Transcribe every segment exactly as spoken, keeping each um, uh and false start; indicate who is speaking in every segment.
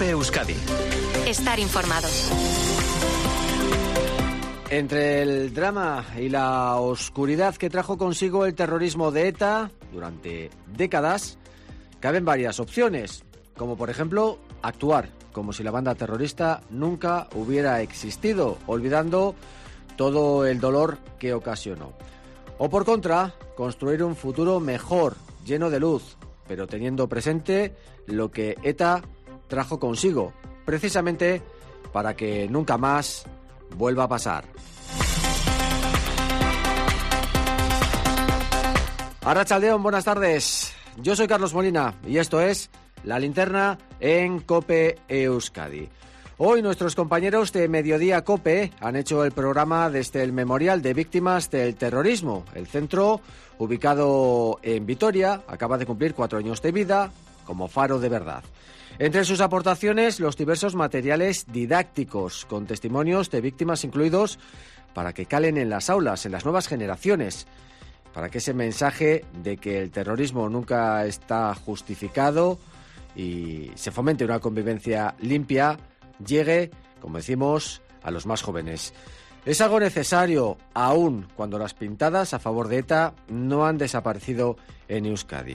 Speaker 1: COPE Euskadi.
Speaker 2: Estar informado.
Speaker 3: Entre el drama y la oscuridad que trajo consigo el terrorismo de ETA durante décadas, caben varias opciones, como por ejemplo actuar como si la banda terrorista nunca hubiera existido, olvidando todo el dolor que ocasionó. O por contra, construir un futuro mejor, lleno de luz, pero teniendo presente lo que ETA trajo consigo, precisamente para que nunca más vuelva a pasar. Arratsaldeon, buenas tardes. Yo soy Carlos Molina y esto es La Linterna en COPE Euskadi. Hoy nuestros compañeros de Mediodía COPE han hecho el programa desde el Memorial de Víctimas del Terrorismo. El centro, ubicado en Vitoria, acaba de cumplir cuatro años de vida como faro de verdad. Entre sus aportaciones, los diversos materiales didácticos con testimonios de víctimas incluidos para que calen en las aulas, en las nuevas generaciones, para que ese mensaje de que el terrorismo nunca está justificado y se fomente una convivencia limpia llegue, como decimos, a los más jóvenes. Es algo necesario, aún cuando las pintadas a favor de ETA no han desaparecido en Euskadi.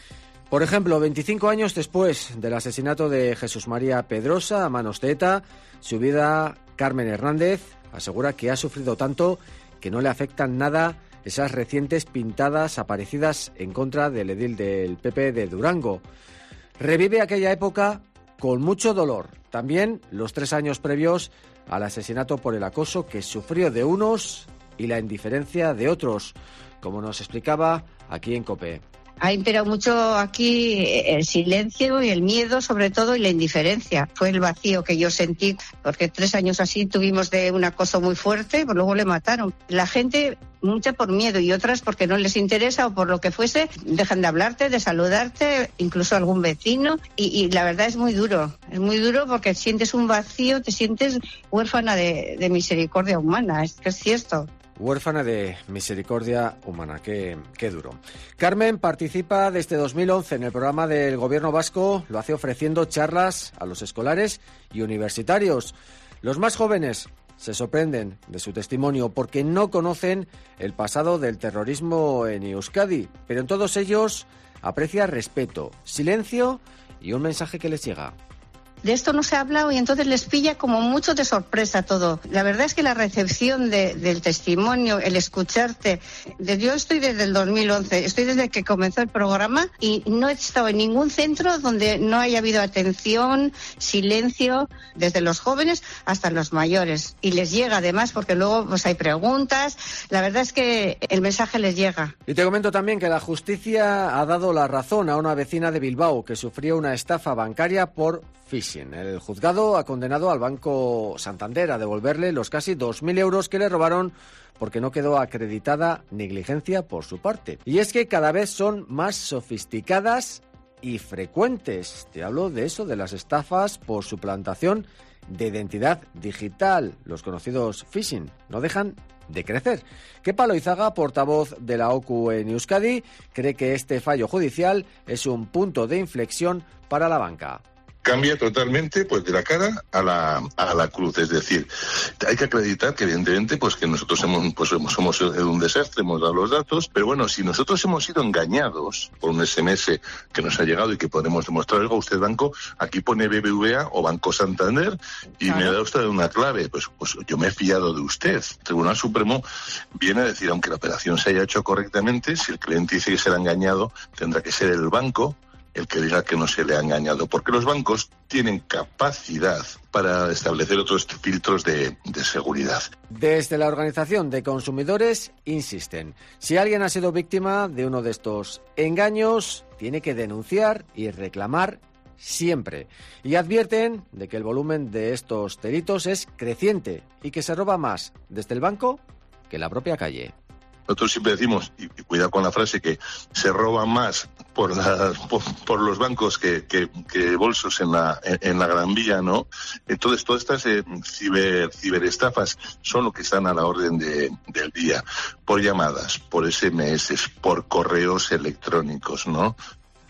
Speaker 3: Por ejemplo, veinticinco años después del asesinato de Jesús María Pedrosa a manos de ETA, su viuda Carmen Hernández asegura que ha sufrido tanto que no le afectan nada esas recientes pintadas aparecidas en contra del edil del P P de Durango. Revive aquella época con mucho dolor. También los tres años previos al asesinato por el acoso que sufrió de unos y la indiferencia de otros, como nos explicaba aquí en COPE.
Speaker 4: Ha imperado mucho aquí el silencio y el miedo, sobre todo, y la indiferencia. Fue el vacío que yo sentí, porque tres años así tuvimos de un acoso muy fuerte, pues luego le mataron. La gente, mucha por miedo y otras porque no les interesa o por lo que fuese, dejan de hablarte, de saludarte, incluso algún vecino. Y, y la verdad es muy duro, es muy duro porque sientes un vacío, te sientes huérfana de, de misericordia humana, es que es cierto.
Speaker 3: Huérfana de misericordia humana, qué, qué duro. Carmen participa desde dos mil once en el programa del Gobierno vasco, lo hace ofreciendo charlas a los escolares y universitarios. Los más jóvenes se sorprenden de su testimonio porque no conocen el pasado del terrorismo en Euskadi, pero en todos ellos aprecia respeto, silencio y un mensaje que les llega.
Speaker 4: De esto no se ha hablado y entonces les pilla como mucho de sorpresa todo. La verdad es que la recepción de, del testimonio, el escucharte... De, yo estoy desde el dos mil once, estoy desde que comenzó el programa y no he estado en ningún centro donde no haya habido atención, silencio, desde los jóvenes hasta los mayores. Y les llega además porque luego pues hay preguntas. La verdad es que el mensaje les llega.
Speaker 3: Y te comento también que la justicia ha dado la razón a una vecina de Bilbao que sufrió una estafa bancaria por phishing. El juzgado ha condenado al Banco Santander a devolverle los casi dos mil euros que le robaron porque no quedó acreditada negligencia por su parte. Y es que cada vez son más sofisticadas y frecuentes. Te hablo de eso, de las estafas por suplantación de identidad digital. Los conocidos phishing no dejan de crecer. Kepa Loizaga, portavoz de la O C U en Euskadi, cree que este fallo judicial es un punto de inflexión para la banca.
Speaker 5: Cambia totalmente pues de la cara a la a la cruz, es decir, hay que acreditar que evidentemente pues que nosotros hemos pues somos, somos un desastre, hemos dado los datos, pero bueno, si nosotros hemos sido engañados por un ese eme ese que nos ha llegado y que podemos demostrar, oiga, usted banco, aquí pone B B V A o Banco Santander y claro, me da usted una clave, pues pues yo me he fiado de usted. El Tribunal Supremo viene a decir, aunque la operación se haya hecho correctamente, si el cliente dice que se le ha engañado, tendrá que ser el banco el que diga que no se le ha engañado, porque los bancos tienen capacidad para establecer otros filtros de, de seguridad.
Speaker 3: Desde la Organización de Consumidores insisten, si alguien ha sido víctima de uno de estos engaños, tiene que denunciar y reclamar siempre. Y advierten de que el volumen de estos delitos es creciente y que se roba más desde el banco que en la propia calle.
Speaker 5: Nosotros siempre decimos, y cuidado con la frase, que se roba más por, la, por, por los bancos que, que, que bolsos en la, en, en la Gran Vía, ¿no? Entonces, todas estas eh, ciber, ciberestafas son lo que están a la orden de, del día, por llamadas, por ese eme ese, por correos electrónicos, ¿no?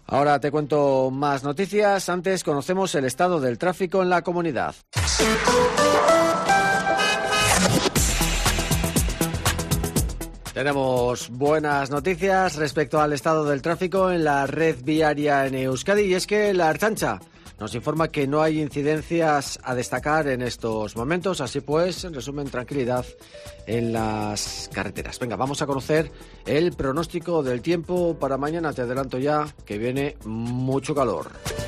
Speaker 3: Ahora te cuento más noticias. Antes conocemos el estado del tráfico en la comunidad. Tenemos buenas noticias respecto al estado del tráfico en la red viaria en Euskadi, y es que la Ertzaintza nos informa que no hay incidencias a destacar en estos momentos. Así pues, en resumen, tranquilidad en las carreteras. Venga, vamos a conocer el pronóstico del tiempo para mañana. Te adelanto ya que viene mucho calor.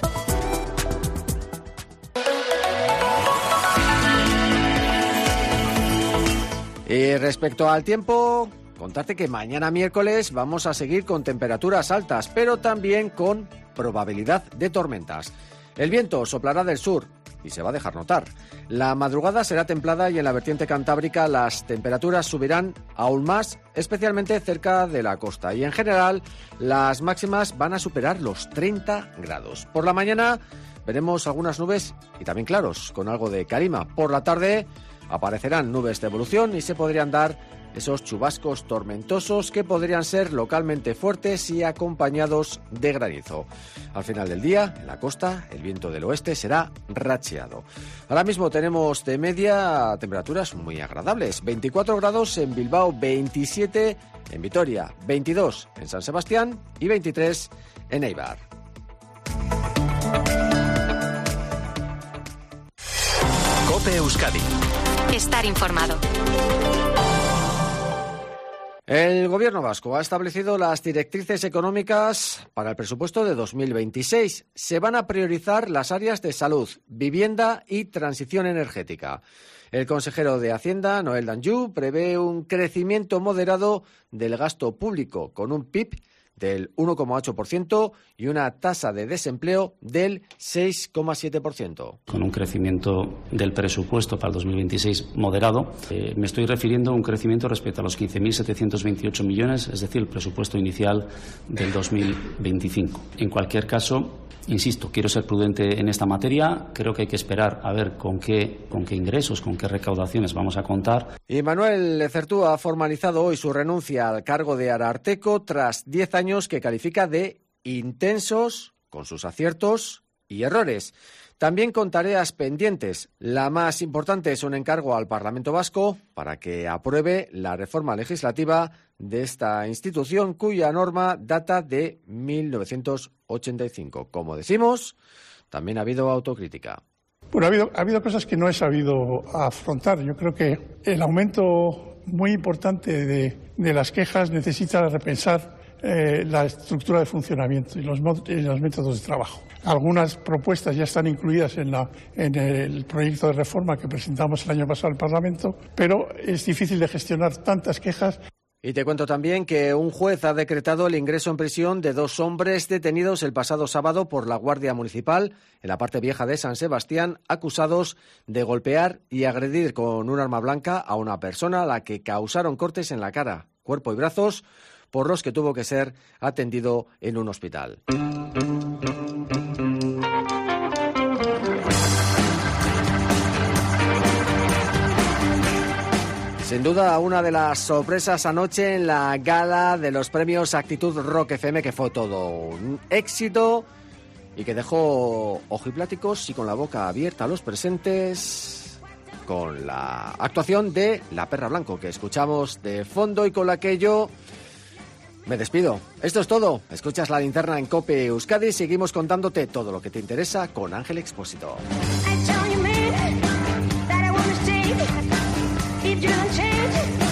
Speaker 3: Y respecto al tiempo, contarte que mañana miércoles vamos a seguir con temperaturas altas, pero también con probabilidad de tormentas. El viento soplará del sur y se va a dejar notar. La madrugada será templada y en la vertiente cantábrica las temperaturas subirán aún más, especialmente cerca de la costa. Y en general las máximas van a superar los treinta grados. Por la mañana veremos algunas nubes y también claros, con algo de calima. Por la tarde aparecerán nubes de evolución y se podrían dar esos chubascos tormentosos que podrían ser localmente fuertes y acompañados de granizo. Al final del día, en la costa, el viento del oeste será racheado. Ahora mismo tenemos de media temperaturas muy agradables. veinticuatro grados en Bilbao, veintisiete en Vitoria, veintidós en San Sebastián y veintitrés en Eibar.
Speaker 2: COPE Euskadi. Estar informado.
Speaker 3: El Gobierno vasco ha establecido las directrices económicas para el presupuesto de dos mil veintiséis. Se van a priorizar las áreas de salud, vivienda y transición energética. El consejero de Hacienda, Noel Danjou, prevé un crecimiento moderado del gasto público con un P I B del uno coma ocho por ciento y una tasa de desempleo del seis coma siete por ciento.
Speaker 1: Con un crecimiento del presupuesto para el dos mil veintiséis moderado, eh, me estoy refiriendo a un crecimiento respecto a los quince mil setecientos veintiocho millones, es decir, el presupuesto inicial del dos mil veinticinco. En cualquier caso, insisto, quiero ser prudente en esta materia. Creo que hay que esperar a ver con qué, con qué ingresos, con qué recaudaciones vamos a contar.
Speaker 3: Y Manuel Lezertúa ha formalizado hoy su renuncia al cargo de Ararteko tras diez años que califica de intensos, con sus aciertos y errores. También con tareas pendientes. La más importante es un encargo al Parlamento Vasco para que apruebe la reforma legislativa de esta institución, cuya norma data de mil novecientos ochenta y cinco. Como decimos, también ha habido autocrítica.
Speaker 6: Bueno, ha habido, ha habido cosas que no he sabido afrontar. Yo creo que el aumento muy importante de, de las quejas necesita repensar eh, la estructura de funcionamiento y los, y los métodos de trabajo. Algunas propuestas ya están incluidas en, la, en el proyecto de reforma que presentamos el año pasado al Parlamento, pero es difícil de gestionar tantas quejas.
Speaker 3: Y te cuento también que un juez ha decretado el ingreso en prisión de dos hombres detenidos el pasado sábado por la Guardia Municipal en la parte vieja de San Sebastián, acusados de golpear y agredir con un arma blanca a una persona a la que causaron cortes en la cara, cuerpo y brazos, por los que tuvo que ser atendido en un hospital. Sin duda, una de las sorpresas anoche en la gala de los premios Actitud Rock F M, que fue todo un éxito y que dejó ojipláticos y con la boca abierta a los presentes con la actuación de La Perra Blanco, que escuchamos de fondo y con la que yo me despido. Esto es todo. Escuchas La Linterna en COPE Euskadi. Seguimos contándote todo lo que te interesa con Ángel Expósito.
Speaker 7: If you don't change